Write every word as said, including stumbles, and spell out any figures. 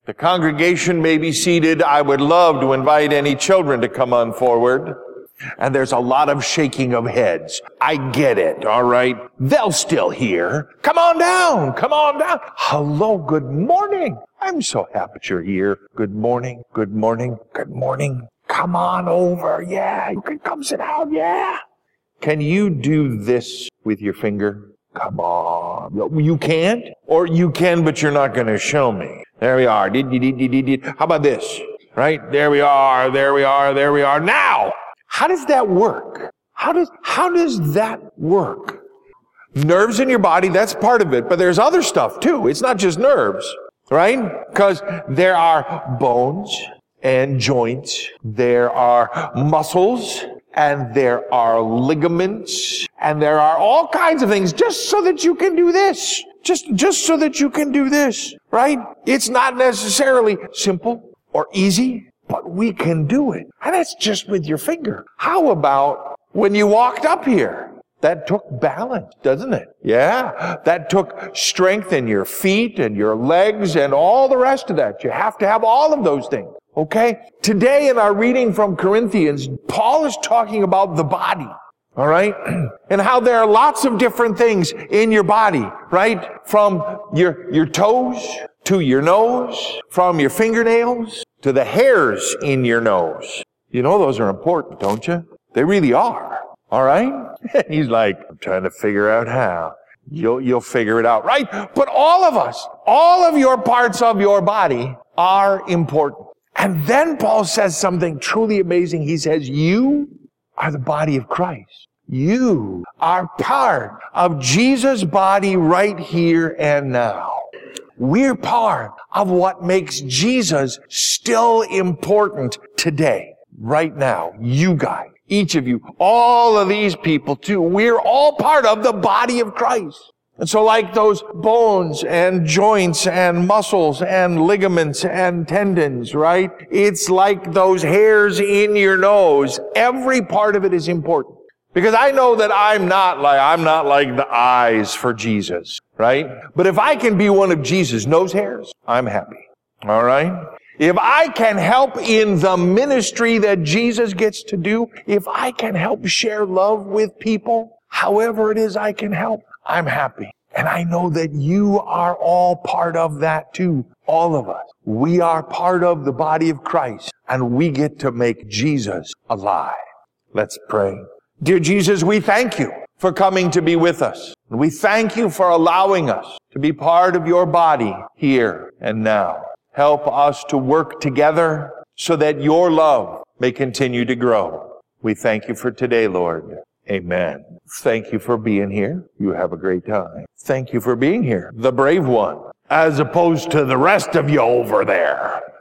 The congregation may be seated. I would love to invite any children to come on forward. And there's a lot of shaking of heads. I get it, all right? They'll still hear. Come on down, come on down. Hello, good morning. I'm so happy you're here. Good morning, good morning, good morning. Come on over, yeah. You can come sit down, yeah. Can you do this with your finger? Come on. You can't? Or you can, but you're not going to show me. There we are. How about this? Right? There we are, there we are, there we are. Now! How does that work? How does, how does that work? Nerves in your body, that's part of it, but there's other stuff too. It's not just nerves, right? Because there are bones and joints, there are muscles, and there are ligaments, and there are all kinds of things just so that you can do this. Just, just so that you can do this, right? It's not necessarily simple or easy, but we can do it. And that's just with your finger. How about when you walked up here? That took balance, doesn't it? Yeah. That took strength in your feet and your legs and all the rest of that. You have to have all of those things. Okay? Today in our reading from Corinthians, Paul is talking about the body. All right? And how there are lots of different things in your body, right? From your, your toes to your nose, from your fingernails to the hairs in your nose. You know those are important, don't you? They really are. All right? He's like, I'm trying to figure out how. You'll, you'll figure it out, right? But all of us, all of your parts of your body are important. And then Paul says something truly amazing. He says, you are the body of Christ. You are part of Jesus' body right here and now. We're part of what makes Jesus still important today, right now. You guys, each of you, all of these people too, we're all part of the body of Christ. And so like those bones and joints and muscles and ligaments and tendons, right? It's like those hairs in your nose. Every part of it is important. Because I know that I'm not like, I'm not like the eyes for Jesus, right? But if I can be one of Jesus' nose hairs, I'm happy. All right? If I can help in the ministry that Jesus gets to do, if I can help share love with people, however it is I can help, I'm happy. And I know that you are all part of that too. All of us. We are part of the body of Christ, and we get to make Jesus alive. Let's pray. Dear Jesus, we thank you for coming to be with us. And we thank you for allowing us to be part of your body here and now. Help us to work together so that your love may continue to grow. We thank you for today, Lord. Amen. Thank you for being here. You have a great time. Thank you for being here, the brave one, as opposed to the rest of you over there.